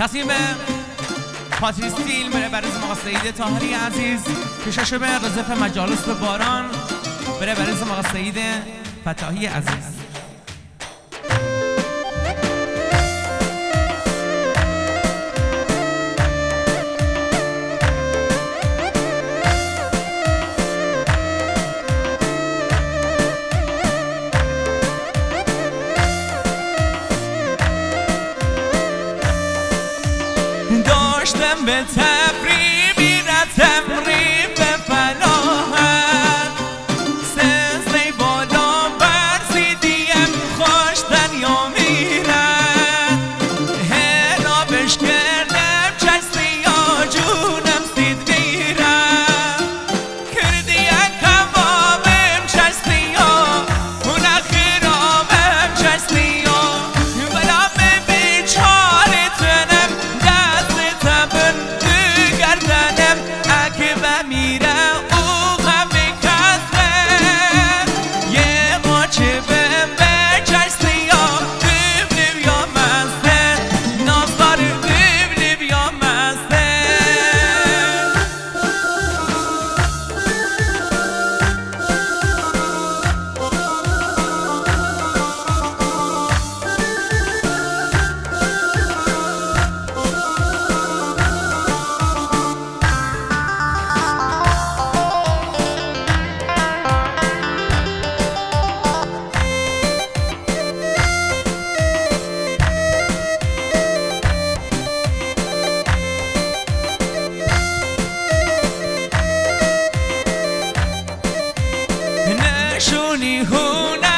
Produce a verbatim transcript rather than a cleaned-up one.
تقسیم پاتریس تیل بره برای آقا سعید طاهری عزیز، پیشش به رضف مجالس به باران بره برای آقا سعید فتاحی عزیز. داشتم به تبری رفتم ری به فلاحت سزده بالا برزیدیم خوش دریا میرد هلا بش کردم چستی یا جونم سید میرد کردی یک کبابم چستی یا اون اخیرامم چستی یا بلا به بیچاره تنم نشونی هونه